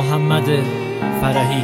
محمد فرحی.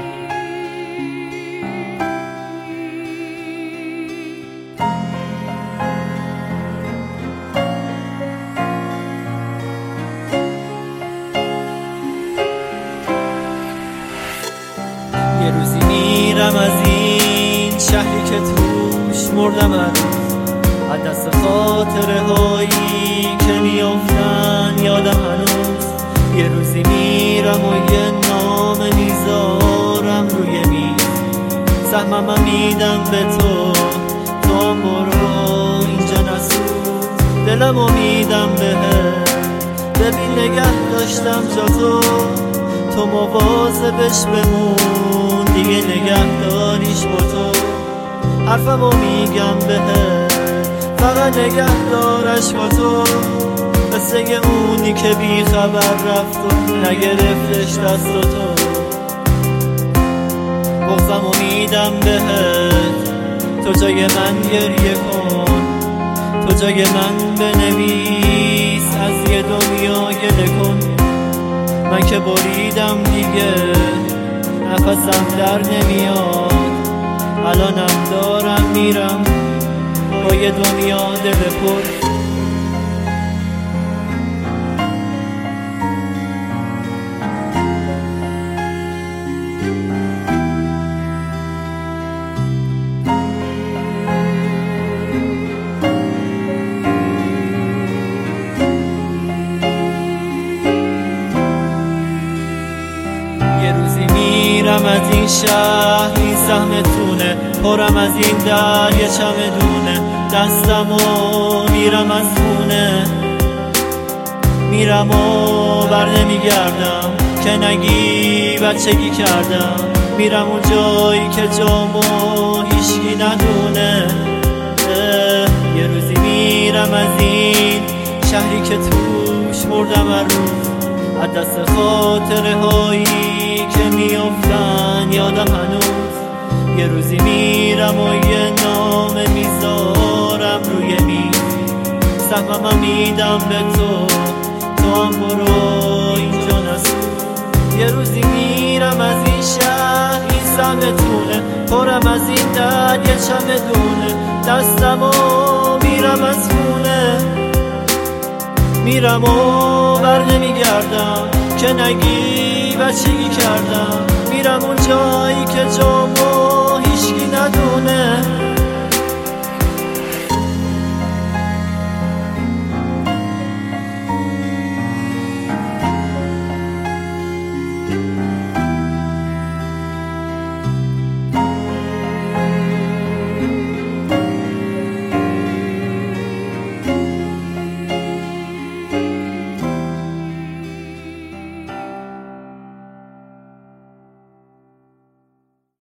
یه روزی میرم از این شهری که توش مردم از دست خاطره هایی که میافتن یادم هنوز. یه روزی میرم و یه نامه میذارم روی میز، سهمم میدم به تو، تو هم برو اینجا نسوز. دلمو میدم بهت، ببین نگه داشتم جا تو مواظبش بمون، دیگه نگه داریش با تو. حرفمو میگم بهت، فقط نگه دارش با تو، مثل اونی که بی خبر رفت و نگرفتش دست تو. بغضمو میدم بهت، تو جای من گریه کن، تو جای من بنویس از یه دنیا گله کن. من که بریدم دیگه نفسم در نمیاد، الانم دارم میرم با یه دنیا دل پر. میرم از این شهر، این سهمتونه، پرم از این در یه چمدونه، دستمو میرم از خونه، میرم و بر نمیگردم که نگی بچگی کردم. میرم اون جایی که جامو هیچکی ندونه. یه روزی میرم از این شهری که توش مردم هر روز، از دست خاطره هایی که میافتن یادم هنوز. یه روزی میرم و یه نامه میذارم روی میز، سهمم میدم به تو، تو هم برو اینجا نسوز. یه روزی میرم از این شهر، این سهمتونه، پرم از این در یه چمدونه، دستمو میرم از خونه، میرم و بر نمیگردم که نگی بچگی کردم. میرم اون جایی که جامو هیچکی ندونه.